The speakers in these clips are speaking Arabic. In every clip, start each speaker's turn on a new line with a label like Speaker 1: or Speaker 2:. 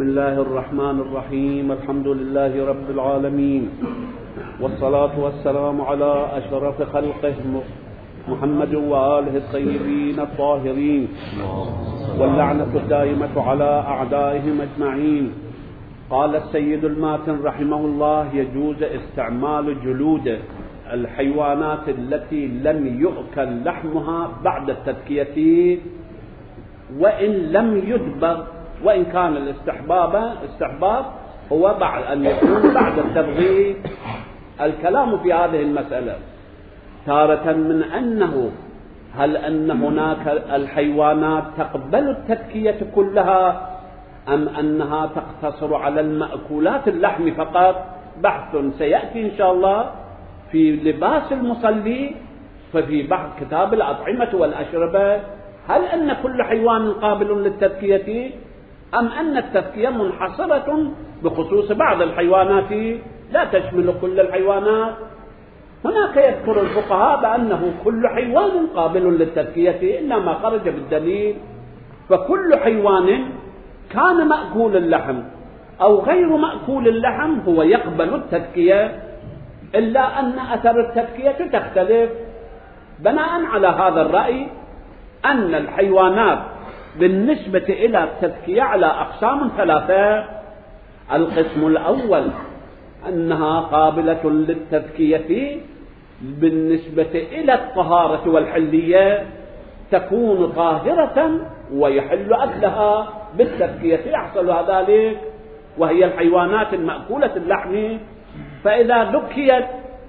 Speaker 1: الله الرحمن الرحيم. الحمد لله رب العالمين، والصلاة والسلام على أشرف خلقه محمد وآله الطيبين الطاهرين، واللعنة الدائمة على أعدائهم أجمعين. قال السيد الماتن رحمه الله: يجوز استعمال جلود الحيوانات التي لم يؤكل لحمها بعد التذكية وإن لم يدبغ، وإن كان الاستحباب هو بعد أن يكون بعد التبغيض. الكلام في هذه المسألة تارة من أنه هل أن هناك الحيوانات تقبل التذكية كلها أم أنها تقتصر على المأكولات اللحم فقط؟ بحث سيأتي إن شاء الله في لباس المصلي، ففي بعض كتاب الأطعمة والأشربة، هل أن كل حيوان قابل للتذكية أم أن التذكية منحصرة بخصوص بعض الحيوانات لا تشمل كل الحيوانات؟ هناك يذكر الفقهاء بأنه كل حيوان قابل للتذكية إلا ما خرج بالدليل، فكل حيوان كان مأكول اللحم أو غير مأكول اللحم هو يقبل التذكية، إلا أن أثر التذكية تختلف. بناء على هذا الرأي أن الحيوانات بالنسبة إلى التذكية على أقسام ثلاثة. القسم الأول أنها قابلة للتذكية بالنسبة إلى الطهارة والحلية، تكون طاهرة ويحل أكلها بالتذكية، يحصل ذلك، وهي الحيوانات المأكولة اللحم. فإذا ذكيت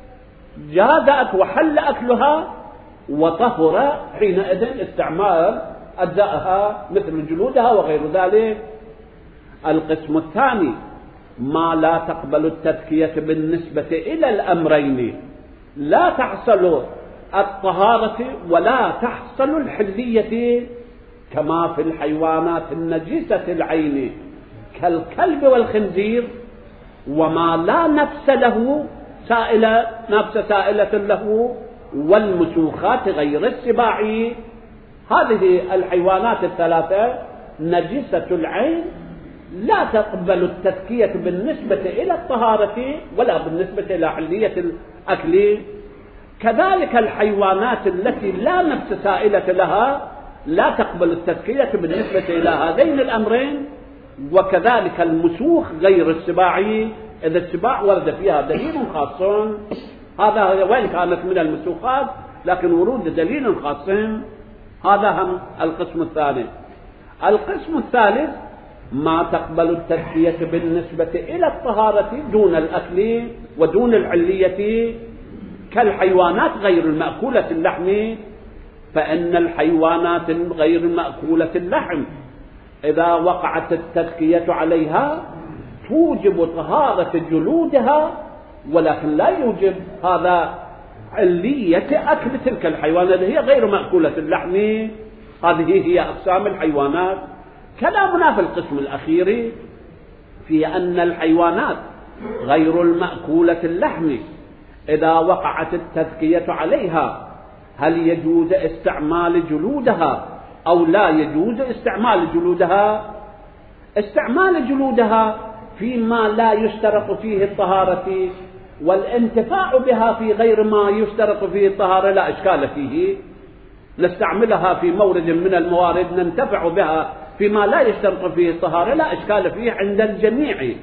Speaker 1: جاز وحل أكلها وطهر حينئذ استعمال أجزائها مثل جلودها وغير ذلك. القسم الثاني ما لا تقبل التذكية بالنسبة إلى الأمرين، لا تحصل الطهارة ولا تحصل الحلية، كما في الحيوانات النجسة العين كالكلب والخنزير، وما لا نفس له نفس سائلة له، والمسوخات غير السباع. هذه الحيوانات الثلاثة نجسة العين لا تقبل التذكية بالنسبة إلى الطهارة ولا بالنسبة إلى حلية الأكل. كذلك الحيوانات التي لا نفس سائلة لها لا تقبل التذكية بالنسبة إلى هذين الأمرين، وكذلك المسوخ غير السباع، إذا السباع ورد فيها دليل خاص، هذا وين كانت من المسوخات لكن ورود دليل خاص. هذا هم القسم الثالث. القسم الثالث ما تقبل التذكية بالنسبة إلى الطهارة دون الأكل ودون العلية، كالحيوانات غير المأكولة اللحم. فإن الحيوانات غير المأكولة اللحم إذا وقعت التذكية عليها توجب طهارة جلودها، ولكن لا يوجب هذا علية أكل تلك الحيوانات اللي هي غير مأكولة اللحم. هذه هي أقسام الحيوانات. كلامنا في القسم الأخير في أن الحيوانات غير المأكولة اللحم إذا وقعت التذكية عليها هل يجوز استعمال جلودها أو لا يجوز استعمال جلودها؟ استعمال جلودها فيما لا يشترط فيه الطهارة والانتفاع بها في غير ما يشترط فيه الطهارة لا إشكال فيه، نستعملها في مورد من الموارد ننتفع بها فيما لا يشترط فيه الطهارة لا إشكال فيه عند الجميع.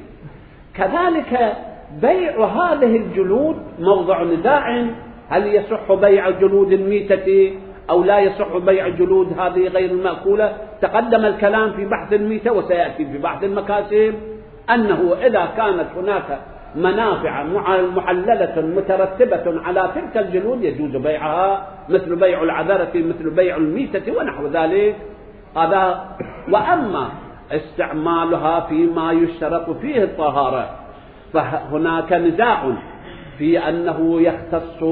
Speaker 1: كذلك بيع هذه الجلود موضع نزاع، هل يصح بيع جلود الميتة أو لا يصح بيع جلود هذه غير المأكولة؟ تقدم الكلام في بحث الميتة وسيأتي في بحث المكاسب أنه إذا كانت هناك منافع محللة مترتبة على تلك الجلود يجوز بيعها، مثل بيع العذرة مثل بيع الميتة ونحو ذلك. هذا. وأما استعمالها فيما يشترط فيه الطهارة فهناك نزاع في أنه يختص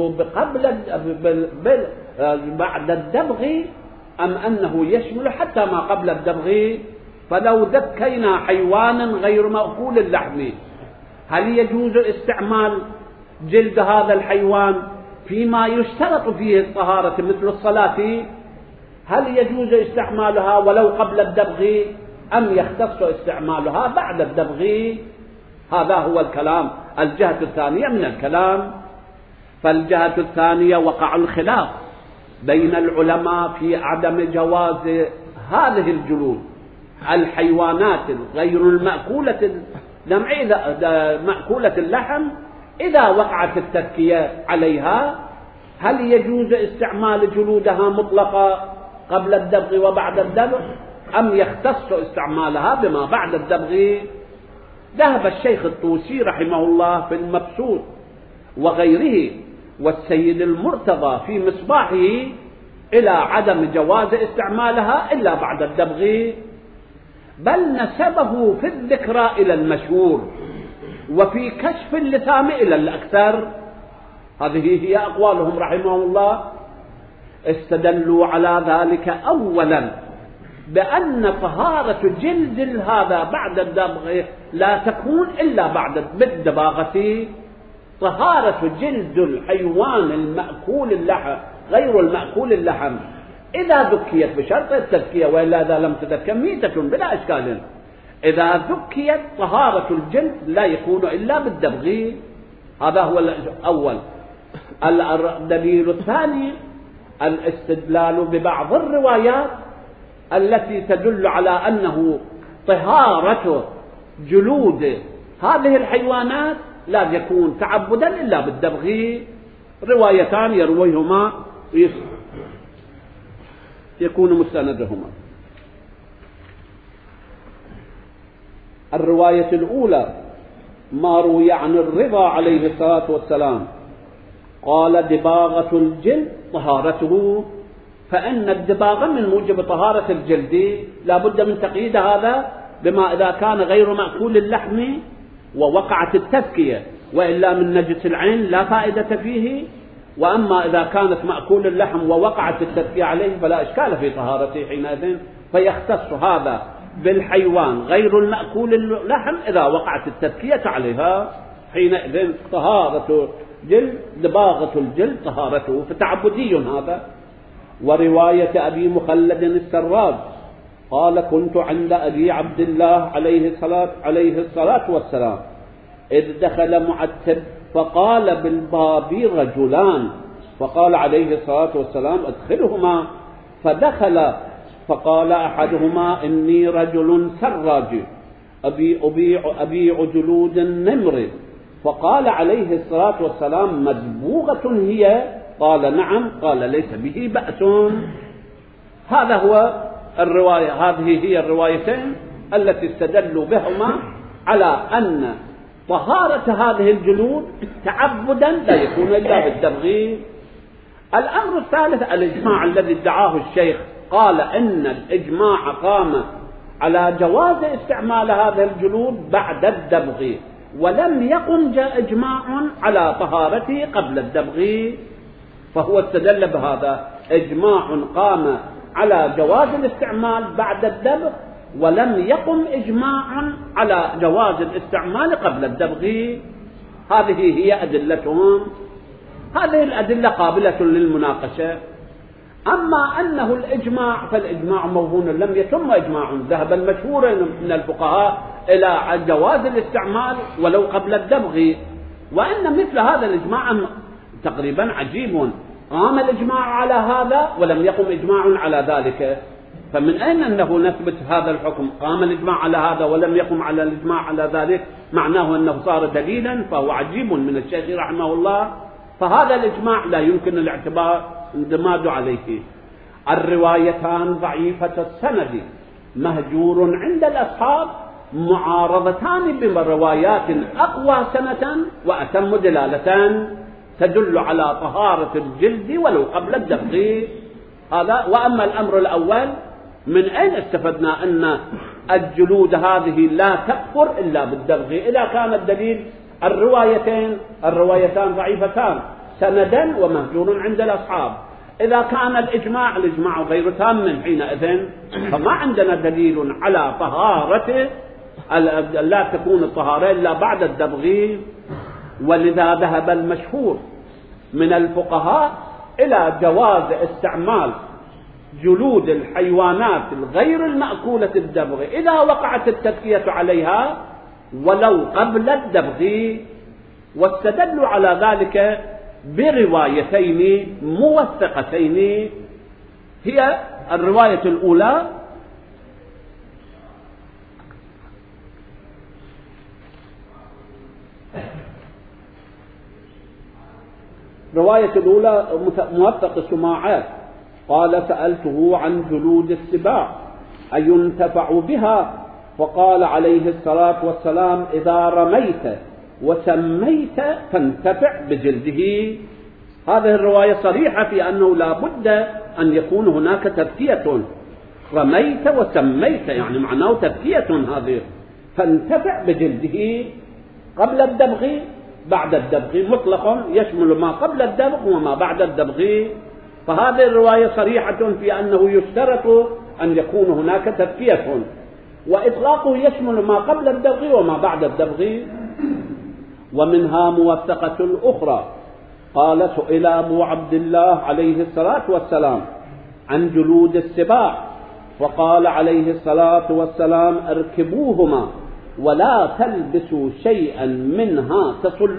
Speaker 1: بعد الدبغ أم أنه يشمل حتى ما قبل الدبغ. فلو ذكينا حيوانا غير مأكول اللحم هل يجوز استعمال جلد هذا الحيوان فيما يشترط فيه الطهارة مثل الصلاة؟ هل يجوز استعمالها ولو قبل الدبغ أم يختص استعمالها بعد الدبغ؟ هذا هو الكلام، الجهة الثانية من الكلام. فالجهة الثانية وقع الخلاف بين العلماء في عدم جواز هذه الجلود الحيوانات غير المأكولة مأكولة اللحم إذا وقعت التذكية عليها، هل يجوز استعمال جلودها مطلقة قبل الدبغ وبعد الدبغ، أم يختص استعمالها بما بعد الدبغ؟ ذهب الشيخ الطوسي رحمه الله في المبسوط وغيره والسيد المرتضى في مصباحه إلى عدم جواز استعمالها إلا بعد الدبغ، بل نسبه في الذكرى إلى المشهور وفي كشف اللثام إلى الأكثر. هذه هي أقوالهم رحمهم الله. استدلوا على ذلك أولا بأن طهارة جلد هذا بعد الدبغ لا تكون إلا بعد بالدباغة. طهارة جلد الحيوان المأكول اللحم غير المأكول اللحم إذا ذكيت بشرط التذكية، وإلا إذا لم تذكى ميتة بلا إشكال. إذا ذكيت طهارة الجلد لا يكون إلا بالدبغ. هذا هو الأول. الدليل الثاني الاستدلال ببعض الروايات التي تدل على أنه طهارة جلود هذه الحيوانات لا يكون تعبدا إلا بالدبغ. روايتان يرويهما يكون مستندهما. الرواية الأولى ما روي عن الرضا عليه الصلاة والسلام قال دباغة الجلد طهارته، فإن الدباغة من موجب طهارة الجلد لا بد من تقييد هذا بما إذا كان غير مأكول اللحم ووقعت التذكية، وإلا من نجس العين لا فائدة فيه. وأما إذا كانت مأكول اللحم ووقعت التذكية عليه فلا إشكال في طهارته حينئذ، فيختص هذا بالحيوان غير المأكول اللحم إذا وقعت التذكية عليها، حينئذ طهارة جلد دباغة الجلد طهارته، فتعبدي هذا. ورواية أبي مخلد السراج قال كنت عند أبي عبد الله عليه الصلاة والسلام إذ دخل معتب فقال بالباب رجلان، فقال عليه الصلاة والسلام ادخلهما، فدخل فقال أحدهما إني رجل سراج أبيع جلود النمر، فقال عليه الصلاة والسلام مدبوغة هي؟ قال نعم. قال ليس به بأس. هذا هو الرواية. هذه هي الروايتين التي استدلوا بهما على أن طهارة هذه الجلود تعبدا لا يكون إلا بالدبغ. الأمر الثالث الإجماع الذي ادعاه الشيخ، قال إن الإجماع قام على جواز استعمال هذه الجلود بعد الدبغ، ولم يقم إجماع على طهارته قبل الدبغ، فهو استدل بهذا إجماع قام على جواز الاستعمال بعد الدبغ، ولم يقم إجماع على جواز الاستعمال قبل الدبغ. هذه هي أدلتهم. هذه الأدلة قابلة للمناقشة. أما أنه الإجماع فالإجماع موهون لم يتم إجماع. ذهب المشهور من الفقهاء إلى جواز الاستعمال ولو قبل الدبغ، وإن مثل هذا الإجماع تقريبا عجيب. قام الإجماع على هذا ولم يقم إجماع على ذلك، فمن أين أنه نثبت هذا الحكم؟ قام الإجماع على هذا ولم يقم على الإجماع على ذلك، معناه أنه صار دليلا، فهو عجيب من الشيخ رحمه الله. فهذا الإجماع لا يمكن الاندماج عليه. الروايتان ضعيفة السند مهجور عند الأصحاب، معارضتان بروايات أقوى سنة وأتم دلالة تدل على طهارة الجلد ولو قبل الدبغ. هذا. وأما الأمر الأول، من أين استفدنا أن الجلود هذه لا تكفر إلا بالدبغ إذا كان الدليل الروايتان ضعيفتان سندا ومهجور عند الأصحاب؟ إذا كان الإجماع غير تام حينئذ فما عندنا دليل على طهارته، لا تكون الطهارة إلا بعد الدبغ. ولذا ذهب المشهور من الفقهاء إلى جواز استعمال جلود الحيوانات الغير المأكولة الدبغ إذا وقعت التذكية عليها ولو قبل الدبغ. واستدلوا على ذلك بروايتين موثقتين. هي الرواية الأولى موثق سماعات قال: سألته عن جلود السباع أينتفع بها؟ فقال عليه الصلاة والسلام: إذا رميت وسميت فانتفع بجلده. هذه الرواية صريحة في أنه لا بد أن يكون هناك تذكية. رميت وسميت يعني معناه تذكية، هذه فانتفع بجلده قبل الدبغ بعد الدبغ، مطلق يشمل ما قبل الدبغ وما بعد الدبغ. فهذه الرواية صريحة في أنه يشترط أن يكون هناك تذكية، وإطلاقه يشمل ما قبل الدبغ وما بعد الدبغ. ومنها موثقة الأخرى قال: سئل أبو عبد الله عليه الصلاة والسلام عن جلود السباع فقال عليه الصلاة والسلام: اركبوهما ولا تلبسوا شيئا منها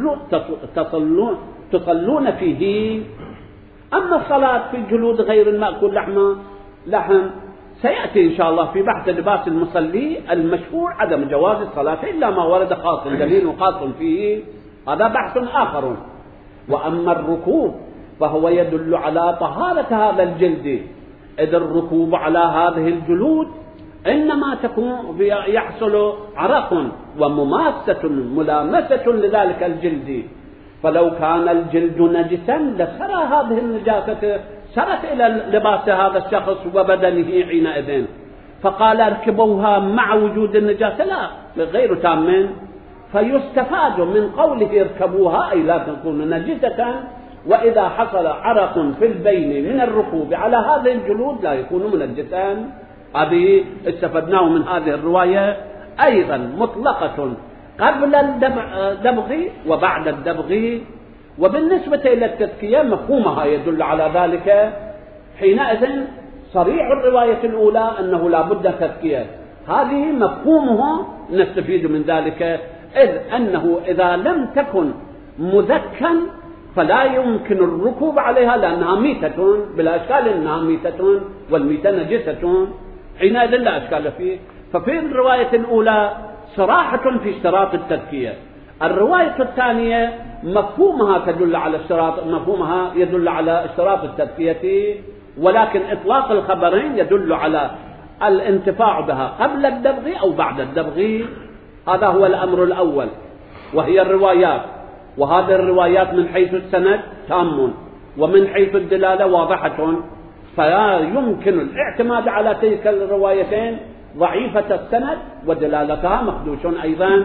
Speaker 1: تصلون فيه. أما الصلاة في الجلود غير المأكول لحم سيأتي إن شاء الله في بحث لباس المصلي. المشهور عدم جواز الصلاة إلا ما ورد خاص، دليل خاص فيه، هذا بحث آخر. وأما الركوب فهو يدل على طهارة هذا الجلد، إذ الركوب على هذه الجلود إنما يحصل عرق ومماسة ملامسة لذلك الجلد، فلو كان الجلد نجسا لسرى هذه النجاسة سرت إلى لباس هذا الشخص وبدنه حينئذ. فقال: اركبوها مع وجود النجاسة، لا، غير تام. فيستفاد من قوله اركبوها أي لا تكون نجسة، وإذا حصل عرق في البين من الركوب على هذه الجلود لا يكون منجسا. هذه استفدناه من هذه الرواية أيضا مطلقة قبل الدبغ وبعد الدبغ. وبالنسبة إلى التذكية مفهومها يدل على ذلك. حينئذ صريح الرواية الأولى أنه لا بد تذكية، هذه مفهومه نستفيد من ذلك، إذ أنه إذا لم تكن مذكا فلا يمكن الركوب عليها لأنها ميتة، بلا إشكال أنها ميتة والميتة نجسة، حينئذ لا إشكال فيه. ففي الرواية الأولى صراحة في اشتراط التذكية. الرواية الثانية مفهومها يدل على اشتراط التذكية، ولكن إطلاق الخبرين يدل على الانتفاع بها قبل الدبغ أو بعد الدبغ. هذا هو الأمر الأول، وهي الروايات. وهذه الروايات من حيث السند تام، ومن حيث الدلالة واضحة، فلا يمكن الاعتماد على تلك الروايتين ضعيفة السند ودلالتها مخدوش أيضا.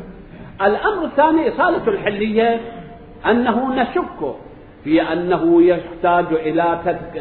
Speaker 1: الأمر الثاني إصالة الحلية، أنه نشك في أنه يحتاج إلى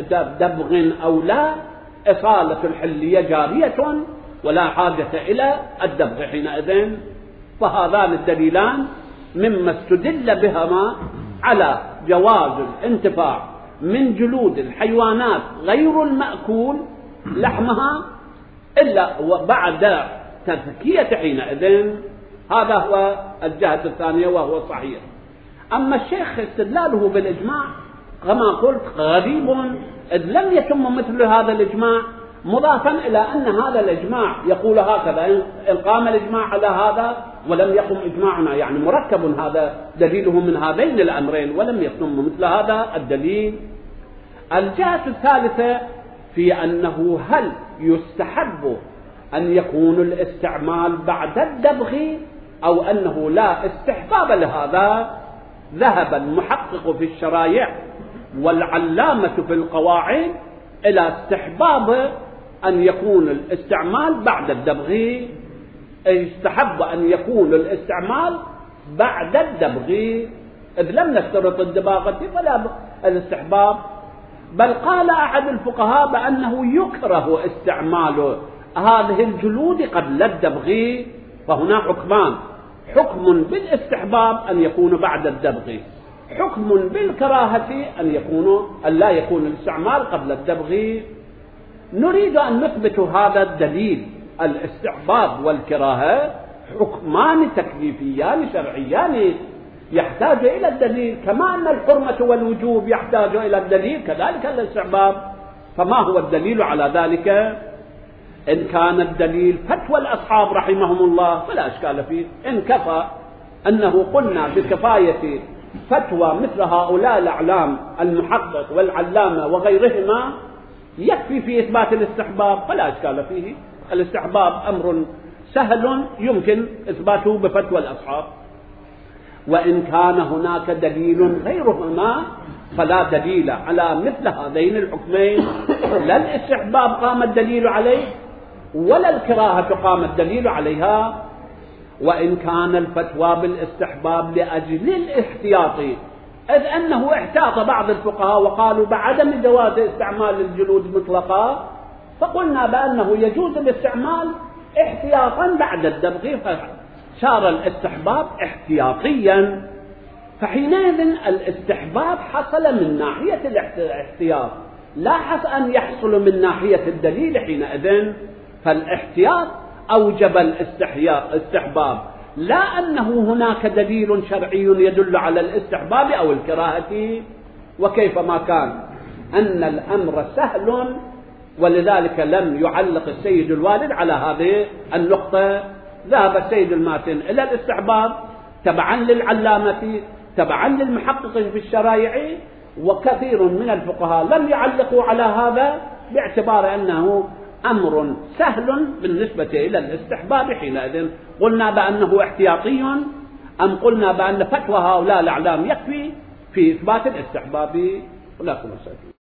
Speaker 1: دبغ أو لا. إصالة الحلية جارية ولا حاجة إلى الدبغ حينئذ. فهذان الدليلان مما استدل بهما على جواز الانتفاع من جلود الحيوانات غير المأكول لحمها إلا بعد تذكية حينئذ. هذا هو الجهة الثانية وهو صحيح. أما الشيخ استدلاله بالإجماع كما قلت غريب، إذ لم يتم مثل هذا الإجماع، مضافا إلى أن هذا الإجماع يقول هكذا. إن قام الإجماع على هذا ولم يقم إجماعنا، يعني مركب هذا دليله من هذين الأمرين ولم يتم مثل هذا الدليل. الجهة الثالثة في أنه هل يستحب أن يكون الاستعمال بعد الدبغ أو أنه لا استحباب لهذا. ذهب المحقق في الشرايع والعلامة في القواعد إلى استحباب أن يكون الاستعمال بعد الدبغ. يستحب أن يكون الاستعمال بعد الدبغ، إذ لم نشترط الدباغة ولا الاستحباب. بل قال أحد الفقهاء بأنه يكره استعمال هذه الجلود قبل الدبغ. فهنا حكمان: حكم بالاستحباب أن يكون بعد الدبغ، حكم بالكراهة أن لا يكون الاستعمال قبل الدبغ. نريد أن نثبت هذا الدليل الاستحباب والكراهة حكمان تكليفيان شرعيان يحتاج إلى الدليل، كما أن الحرمة والوجوب يحتاج إلى الدليل كذلك الاستحباب. فما هو الدليل على ذلك؟ إن كان الدليل فتوى الأصحاب رحمهم الله فلا إشكال فيه، إن كفى أنه قلنا بكفاية فتوى مثل هؤلاء الأعلام المحقق والعلامة وغيرهما يكفي في إثبات الاستحباب فلا إشكال فيه. الاستحباب أمر سهل يمكن إثباته بفتوى الأصحاب. وإن كان هناك دليل غيرهما فلا دليل على مثل هذين الحكمين، لا الاستحباب قام الدليل عليه ولا الكراهة قام الدليل عليها. وإن كان الفتوى بالاستحباب لأجل الاحتياط، إذ أنه احتاط بعض الفقهاء وقالوا بعدم جواز استعمال الجلود مطلقا، فقلنا بأنه يجوز الاستعمال احتياطا بعد الدبغ، فصار الاستحباب احتياطيا. فحينئذ الاستحباب حصل من ناحية الاحتياط، لا حصل أن يحصل من ناحية الدليل حينئذ. فالاحتياط أوجب الاستحباب، لا أنه هناك دليل شرعي يدل على الاستحباب أو الكراهة. وكيفما كان أن الأمر سهل، ولذلك لم يعلق السيد الوالد على هذه النقطة. ذهب السيد الماتن إلى الاستحباب تبعا للعلامة تبعا للمحققين في الشرائع، وكثير من الفقهاء لم يعلقوا على هذا باعتبار أنه أمر سهل بالنسبة إلى الاستحباب. حينئذ قلنا بأنه احتياطي أم قلنا بأن فتوى هؤلاء الأعلام يكفي في إثبات الاستحباب؟